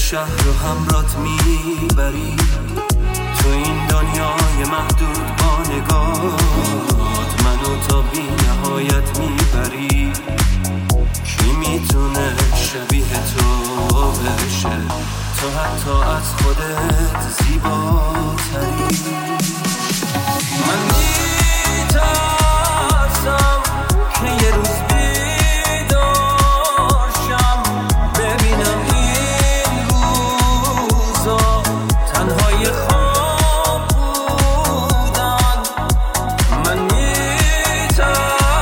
شهر رو همرات میبری، تو این دنیای محدود با نگاهت منو تا بی نهایت میبری. کی میتونه شبیه تو بشه، تو حتی از خودت زیباتری. من میترسم که یه روز بیدارشم ببینم این روزا تنهای خواب بودن. من میترسم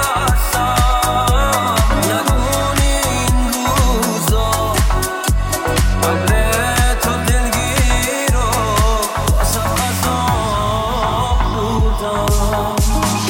ندونی این روزا قبل تو دلگیر رو واسه عذاب بودن.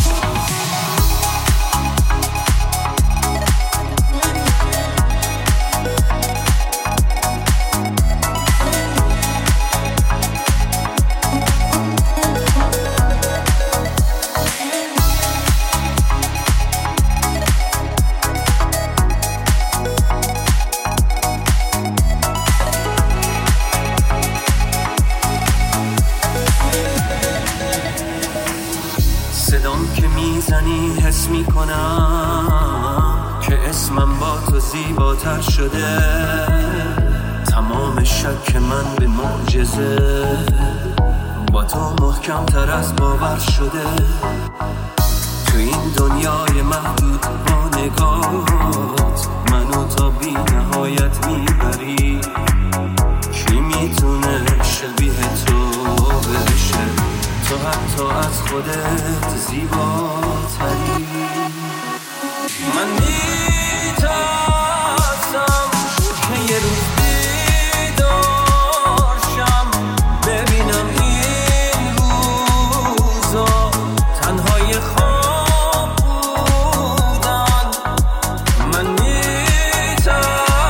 صدام که میزنی حس میکنم که اسمم با تو زیباتر شده. تمام شک من به معجزه با تو محکم تر از باور شده. تو این دنیای محدود با نگاهت منو تا بی نهایت میبری. کی میتونه شبیه تو بشه، تو حتی از خودت زیباتری. من میترسم که یه روز بیدارشم ببینم این روزا تنهای خواب بودن. من میترسم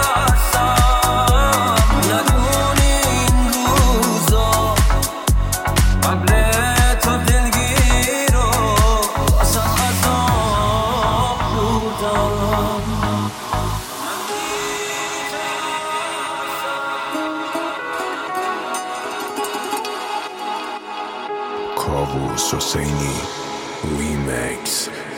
ندونی این روزا قبل تو دلگیر رو واسه عذاب بودم. کاووس حسینی ریمیکس.